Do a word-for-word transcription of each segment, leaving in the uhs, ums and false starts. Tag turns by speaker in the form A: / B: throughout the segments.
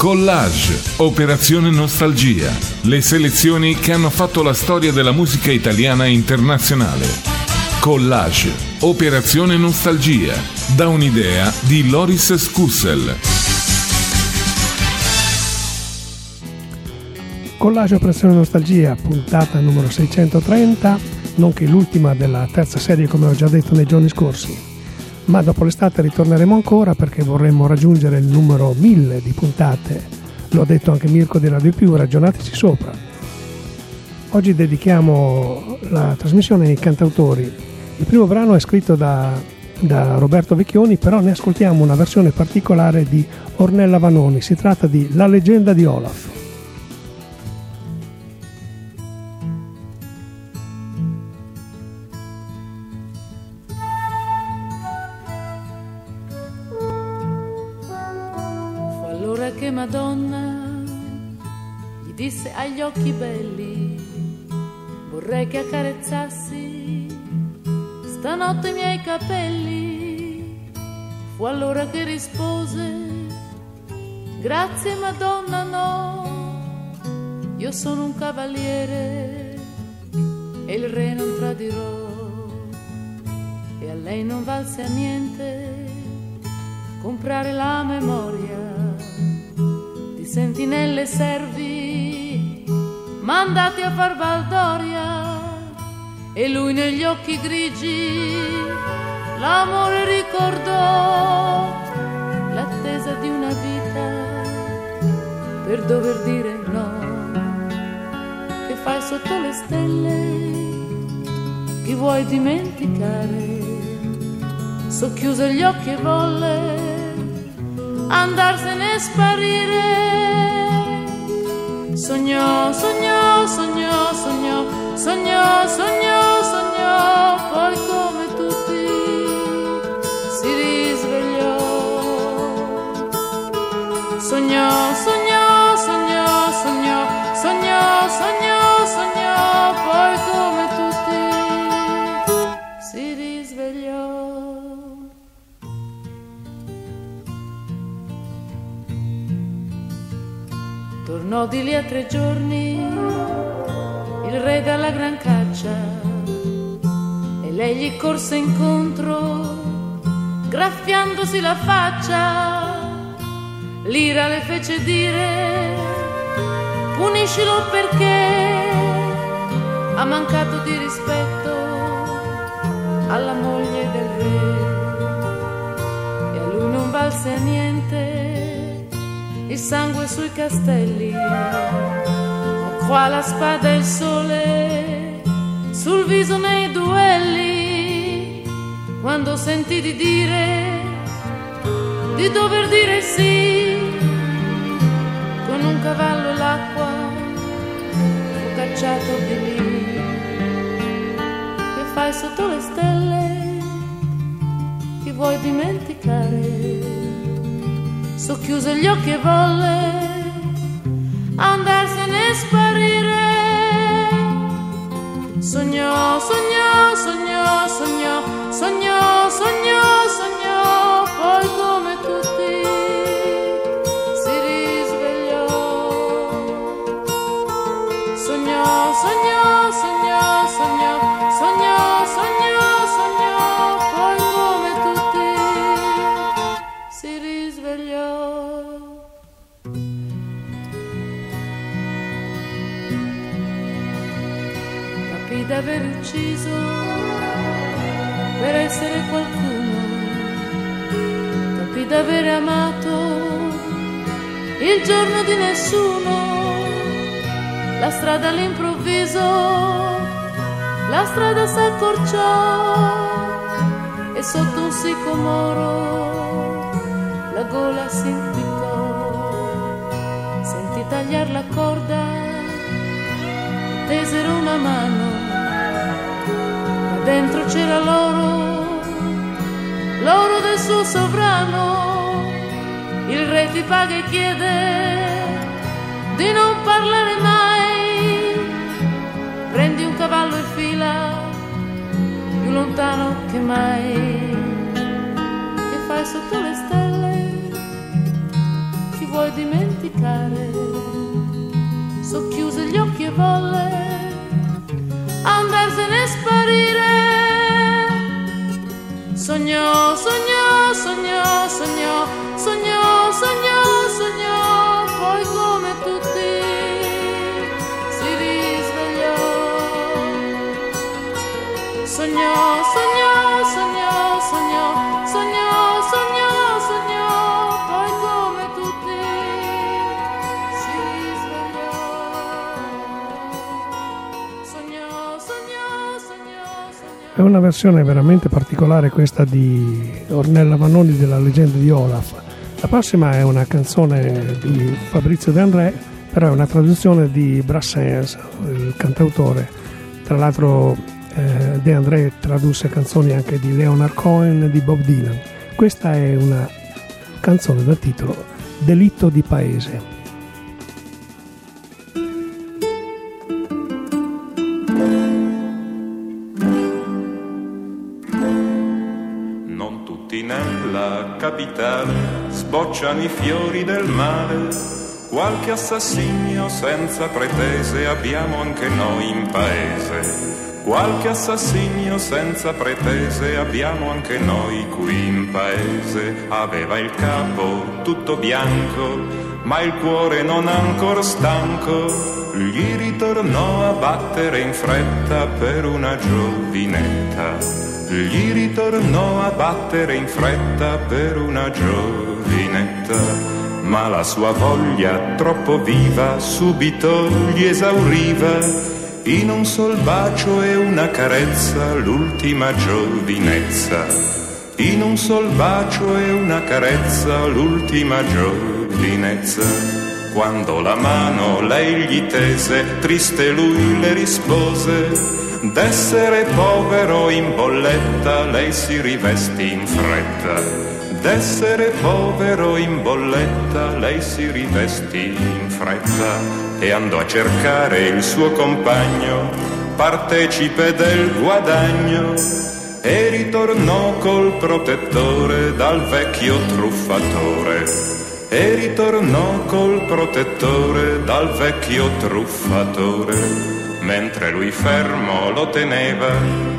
A: Collage, Operazione Nostalgia, le selezioni che hanno fatto la storia della musica italiana e internazionale. Collage, Operazione Nostalgia, da un'idea di Loris Scussel.
B: Collage, Operazione Nostalgia, puntata numero seicentotrenta, nonché l'ultima della terza serie, come ho già detto nei giorni scorsi. Ma dopo l'estate ritorneremo ancora perché vorremmo raggiungere il numero mille di puntate. Lo ha detto anche Mirko di Radio Più, ragionateci sopra. Oggi dedichiamo la trasmissione ai cantautori. Il primo brano è scritto da, da Roberto Vecchioni, però ne ascoltiamo una versione particolare di Ornella Vanoni. Si tratta di La leggenda di Olaf.
C: Che Madonna gli disse agli occhi belli: vorrei che accarezzassi stanotte i miei capelli. Fu allora che rispose: grazie Madonna, no, io sono un cavaliere e il re non tradirò, e a lei non valse a niente comprare la memoria di sentinelle servi mandati a far baldoria, e lui negli occhi grigi l'amore ricordò, l'attesa di una vita per dover dire no. Che fai sotto le stelle? Chi vuoi dimenticare? Socchiuse gli occhi e volle andarsene e sparire. Sognò, sognò, sognò, sognò, sognò, sognò, sognò, poi come tutti si risvegliò. Sognò, sognò, sognò, sognò, sognò, sognò, sognò, poi come tutti si risvegliò. Tornò di lì a tre giorni il re dalla gran caccia, e lei gli corse incontro graffiandosi la faccia. L'ira le fece dire: puniscilo perché ha mancato di rispetto alla moglie del re, e a lui non valse a niente il sangue sui castelli, qua la spada e il sole sul viso nei duelli. Quando sentì di dire, di dover dire sì, con un cavallo e l'acqua fu cacciato di lì. Che fai sotto le stelle? Chi vuoi dimenticare? Socchiuse gli occhi e volle andarsene e sparire. Sognò, sognò, sognò, sognò, sognò, sognò, sognò, poi come tutti si risvegliò. Sognò, sognò, sognò, sognò, sognò, sognò, sognò, poi come tutti si risvegliò. Capì d'aver ucciso per essere qualcuno, capì d'avere amato il giorno di nessuno. La strada all'improvviso, la strada s'accorciò, e sotto un sicomoro la gola si impiccò. Sentì tagliar la corda, tesero una mano, ma dentro c'era l'oro, l'oro del suo sovrano. Il re ti paga e chiede di non parlare mai, prendi un cavallo e fila più lontano che mai. Che fai sotto le stelle? Chi vuoi puoi dimenticare, socchiuse gli occhi e volle andarsene e sparire. Sognò, sognò, sognò, sognò, sognò, sognò, sognò, poi come tutti si risvegliò. Sognò, sognò, sognò, sognò, sognò, sognò, sognò, poi come tutti si risvegliò. Sognò, sognò, sognò, sognò.
B: È una versione veramente particolare questa di Ornella Vanoni della Leggenda di Olaf. La prossima è una canzone di Fabrizio De André, però è una traduzione di Brassens, il cantautore. Tra l'altro eh, De André tradusse canzoni anche di Leonard Cohen e di Bob Dylan. Questa è una canzone dal titolo Delitto di paese.
D: Nella capitale sbocciano i fiori del male, qualche assassinio senza pretese abbiamo anche noi in paese. Qualche assassinio senza pretese abbiamo anche noi qui in paese. Aveva il capo tutto bianco, ma il cuore non ancor stanco, gli ritornò a battere in fretta per una giovinetta. Gli ritornò a battere in fretta per una giovinetta, ma la sua voglia troppo viva subito gli esauriva. In un sol bacio e una carezza l'ultima giovinezza. In un sol bacio e una carezza l'ultima giovinezza. Quando la mano lei gli tese, triste lui le rispose: d'essere povero in bolletta lei si rivesti in fretta. D'essere povero in bolletta lei si rivesti in fretta. E andò a cercare il suo compagno, partecipe del guadagno, e ritornò col protettore dal vecchio truffatore. E ritornò col protettore dal vecchio truffatore. Mentre lui fermo lo teneva,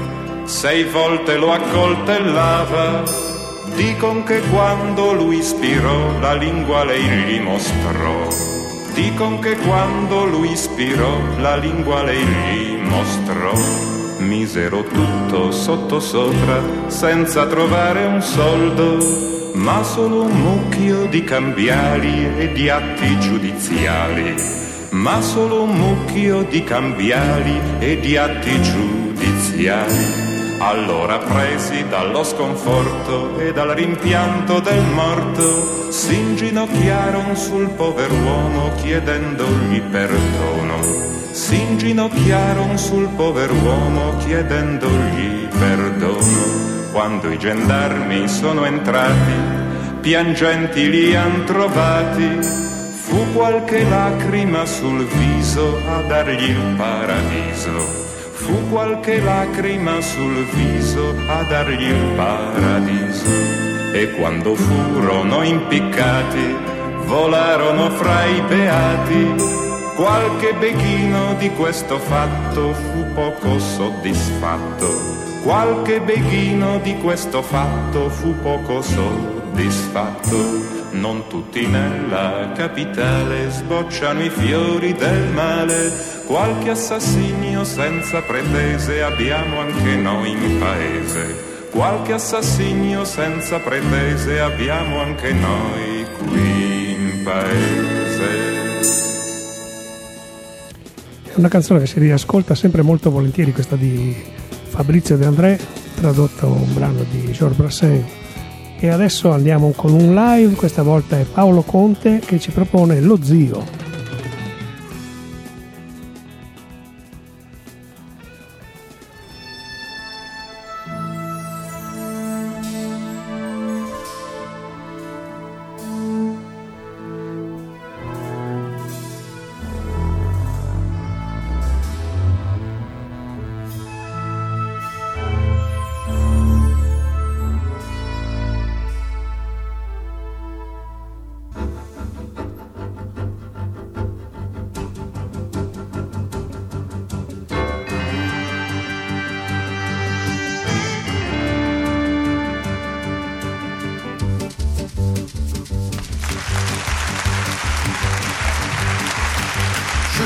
D: sei volte lo accoltellava. Dicon che quando lui ispirò la lingua lei gli mostrò. Dicon che quando lui ispirò la lingua lei gli mostrò. Misero tutto sotto sopra senza trovare un soldo, ma solo un mucchio di cambiali e di atti giudiziali. Ma solo un mucchio di cambiali e di atti giudiziali. Allora presi dallo sconforto e dal rimpianto del morto, s'inginocchiarono sul pover'uomo chiedendogli perdono. S'inginocchiarono sul pover'uomo chiedendogli perdono. Quando i gendarmi sono entrati, piangenti li han trovati. Fu qualche lacrima sul viso a dargli il paradiso. Fu qualche lacrima sul viso a dargli il paradiso. E quando furono impiccati, volarono fra i beati. Qualche beghino di questo fatto fu poco soddisfatto. Qualche beghino di questo fatto fu poco soddisfatto. Non tutti nella capitale sbocciano i fiori del male, qualche assassinio senza pretese abbiamo anche noi in paese. Qualche assassinio senza pretese abbiamo anche noi qui in paese.
B: È una canzone che si riascolta sempre molto volentieri, questa di Fabrizio De André, tradotto un brano di Georges Brassens. E adesso andiamo con un live, questa volta è Paolo Conte che ci propone Lo Zio.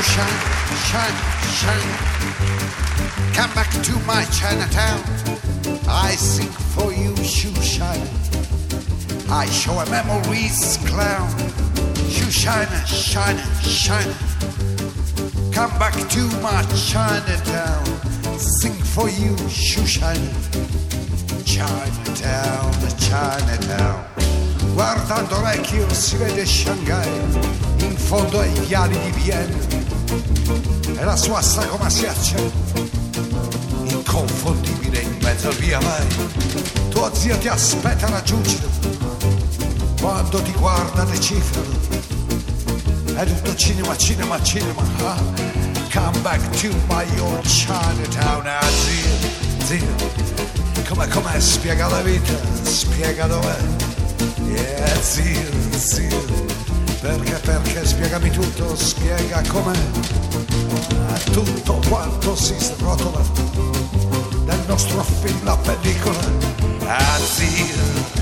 E: shine, shine, shine. Come back to my Chinatown. I sing for you, shoe shine. I show a memories clown. Shoe shine, shine, shine. Come back to my Chinatown. Sing for you, shoe shine. Chinatown, Chinatown. Guardando orecchio si vede Shanghai, in fondo ai viali di Vienna, e la sua sagoma si accende, inconfondibile in mezzo al via vai. Tuo zio ti aspetta, raggiungilo, quando ti guarda decifralo. È tutto cinema, cinema, cinema. Ah, come back to my old Chinatown. Ah, zio, zio, come, come spiega la vita, spiega dov'è. Yeah, zio, zio, perché, perché, spiegami tutto, spiega com'è. Ah, tutto quanto si srotola nel nostro film, la pellicola. Ah, zio.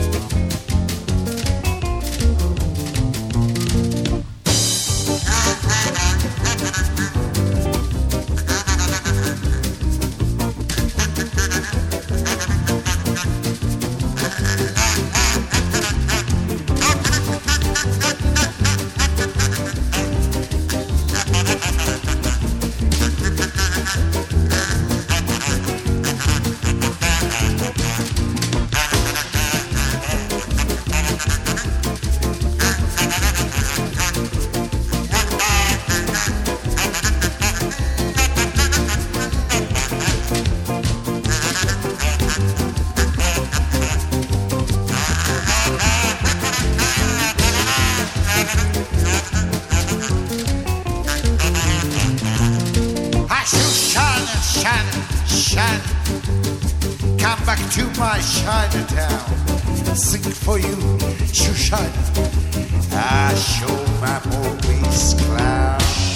E: Chinatown, sing for you, Shoshana. I show my movies clown.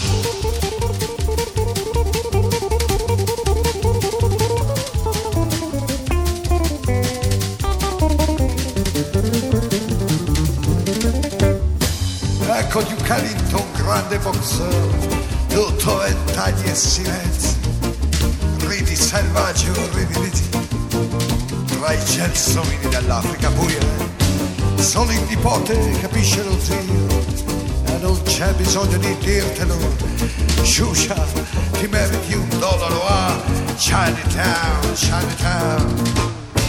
E: Ecco Duke Ellington, grande boxer, tutto ventagli e silenzio, ridi selvaggio, ridi ridi. Tra i gelsomini dell'Africa buia, solo il nipote capisce lo zio, e non c'è bisogno di dirtelo. Shusha, ti meriti un dollaro a Chinatown, Chinatown.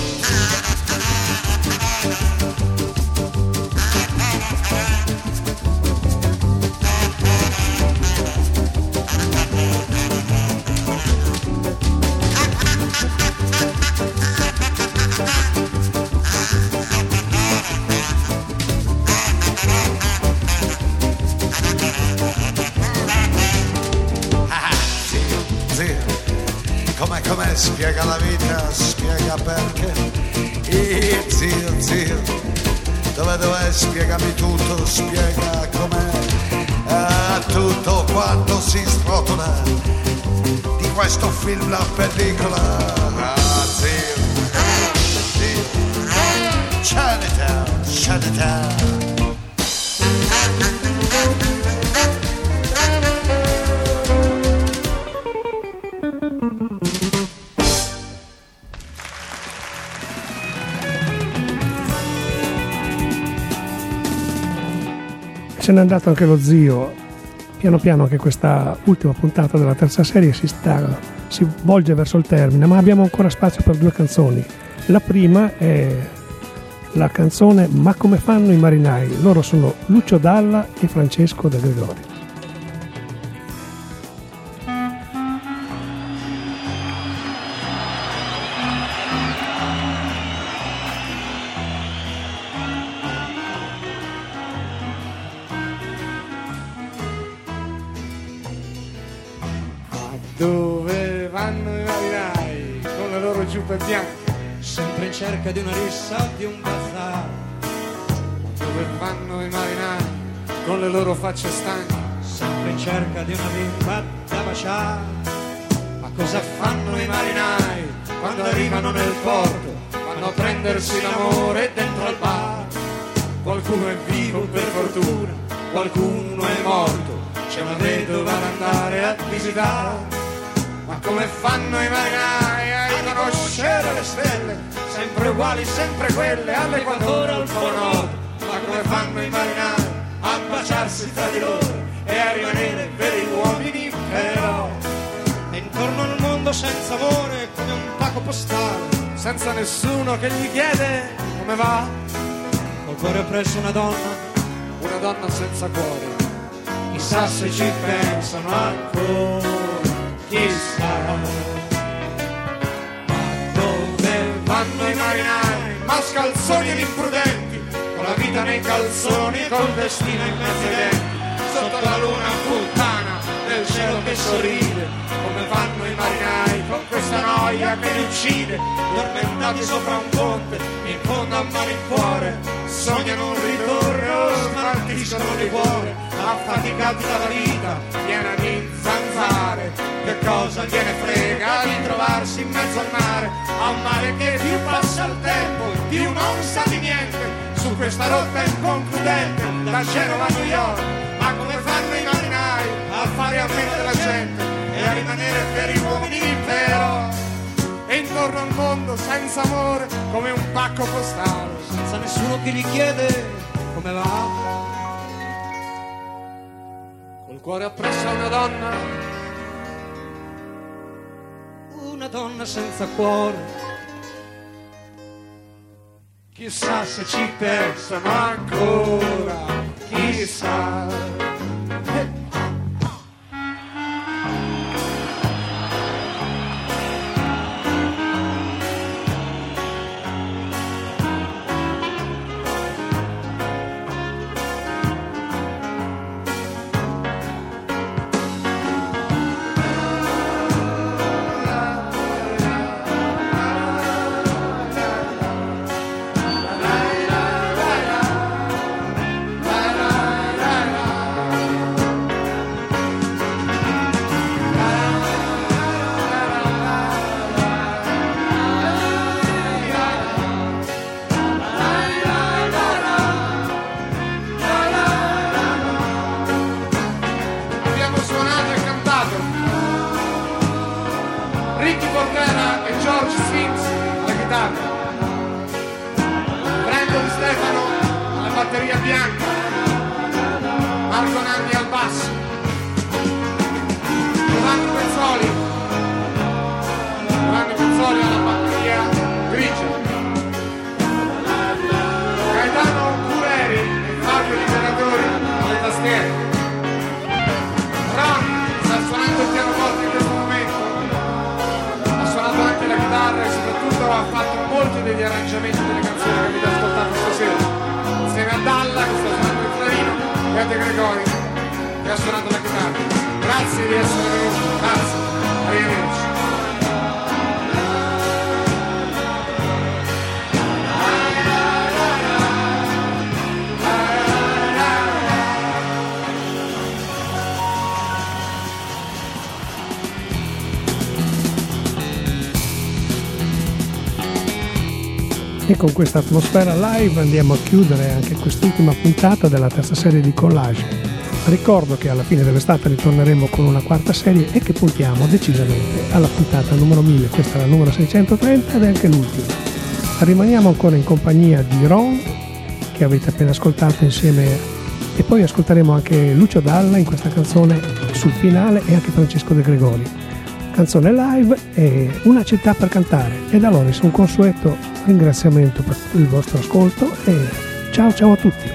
E: Spiega la vita, spiega perché. E zio, zio, dove dov'è? Spiegami tutto, spiega com'è. Ah, tutto quanto si srotola di questo film, la pellicola. Ah, zio, zio, Chinatown, Chinatown.
B: Se n'è andato anche lo zio. Piano piano anche questa ultima puntata della terza serie si, sta, si volge verso il termine, ma abbiamo ancora spazio per due canzoni. La prima è la canzone Ma come fanno i marinai? Loro sono Lucio Dalla e Francesco De Gregorio.
F: Dove vanno i marinai con le loro giubbe bianche, sempre in cerca di una rissa o di un bazar? Dove vanno i marinai con le loro facce stanche, sempre in cerca di una bimba da baciare? Ma cosa fanno i marinai quando arrivano nel porto, vanno a prendersi l'amore dentro al bar? Qualcuno è vivo per fortuna, qualcuno è morto, c'è una vedova da andare a visitare. Ma come fanno i marinai a riconoscere le stelle, sempre uguali, sempre quelle, all'equatore, al polo nord? Ma come fanno i marinai a baciarsi tra di loro e a rimanere veri uomini però? E intorno al mondo senza amore, come un pacco postale, senza nessuno che gli chiede come va. Col cuore presso una donna, una donna senza cuore. Chissà se ci pensano ancora, chissà. Ma dove vanno i marinai, mascalzoni ed imprudenti, con la vita nei calzoni, col destino in mezzo ai denti, sotto la luna puttana del cielo che sorride? Come fanno i marinai con questa noia che li uccide, tormentati sopra un ponte, in fondo a malincuore, sognano un ritorno, smartiscono di cuore, affaticati dalla vita piena di zanzare. Che cosa gliene frega di trovarsi in mezzo al mare, a un mare che più passa il tempo più non sa di niente, su questa rotta inconcludente da Genova a New York. Ma come fanno i marinai a fare a meno della gente e a rimanere veri uomini però? E intorno al mondo senza amore, come un pacco postale, senza nessuno che gli chiede come va. Col cuore appresso a una donna, una donna senza cuore. Chissà se ci pensano ancora, chissà.
B: E con questa atmosfera live andiamo a chiudere anche quest'ultima puntata della terza serie di Collage. Ricordo che alla fine dell'estate ritorneremo con una quarta serie e che puntiamo decisamente alla puntata numero mille. Questa è la numero seicentotrenta ed è anche l'ultima. Rimaniamo ancora in compagnia di Ron, che avete appena ascoltato insieme, e poi ascolteremo anche Lucio Dalla in questa canzone sul finale, e anche Francesco De Gregori. Canzone live e una città per cantare. E da Loris un consueto ringraziamento per il vostro ascolto e ciao ciao a tutti.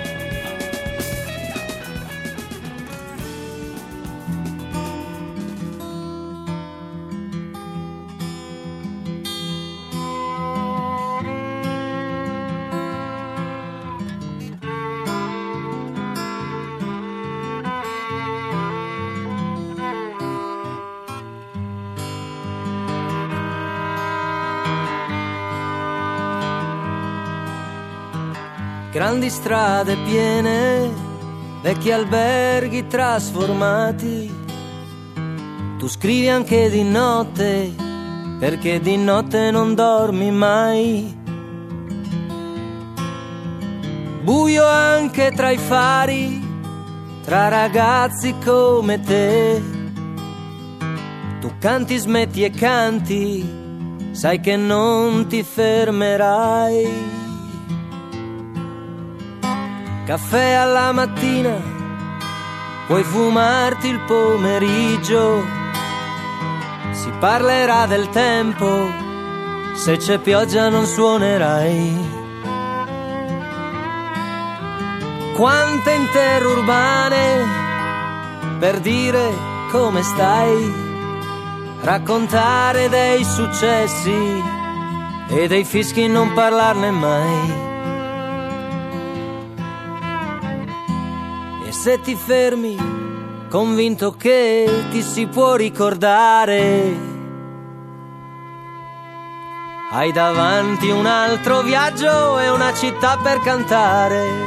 G: Grandi strade piene, vecchi alberghi trasformati. Tu scrivi anche di notte, perché di notte non dormi mai. Buio anche tra i fari, tra ragazzi come te. Tu canti, smetti e canti, sai che non ti fermerai. Caffè alla mattina, puoi fumarti il pomeriggio. Si parlerà del tempo, se c'è pioggia non suonerai. Quante interurbane per dire come stai, raccontare dei successi e dei fischi, non parlarne mai. E se ti fermi, convinto che ti si può ricordare, hai davanti un altro viaggio e una città per cantare.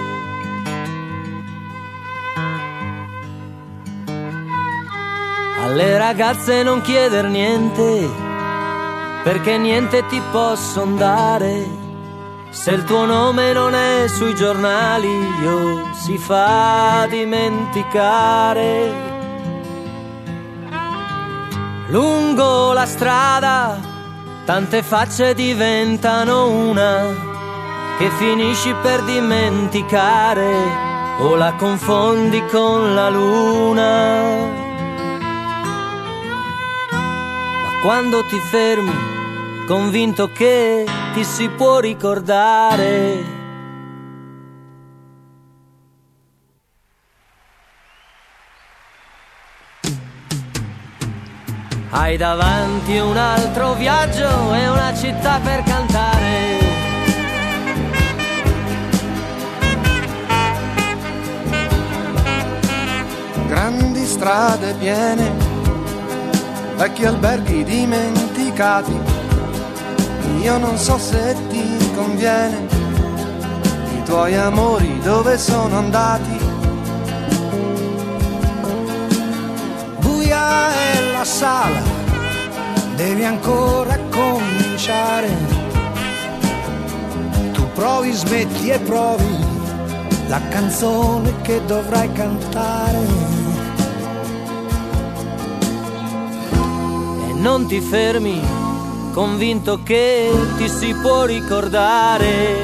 G: Alle ragazze non chieder niente, perché niente ti posson dare. Se il tuo nome non è sui giornali, io si fa dimenticare. Lungo la strada tante facce diventano una, che finisci per dimenticare o la confondi con la luna. Quando ti fermi, convinto che ti si può ricordare. Hai davanti un altro viaggio e una città per cantare.
H: Grandi strade piene, vecchi alberghi dimenticati. Io non so se ti conviene, i tuoi amori dove sono andati. Buia è la sala, devi ancora cominciare. Tu provi, smetti e provi la canzone che dovrai cantare.
G: Non ti fermi, convinto che ti si può ricordare.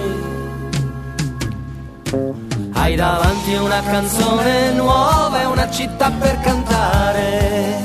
G: Hai davanti una canzone nuova e una città per cantare.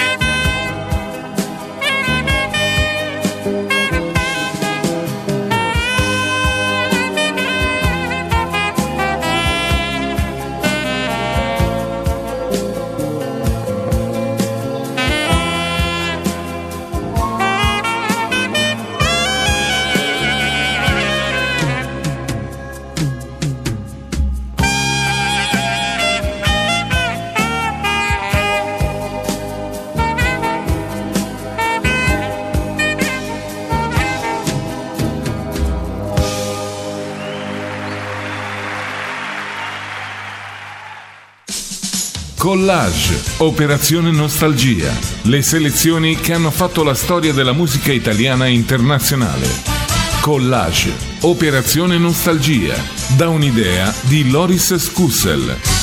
A: Collage, Operazione Nostalgia, le selezioni che hanno fatto la storia della musica italiana e internazionale. Collage, Operazione Nostalgia, da un'idea di Loris Scussel.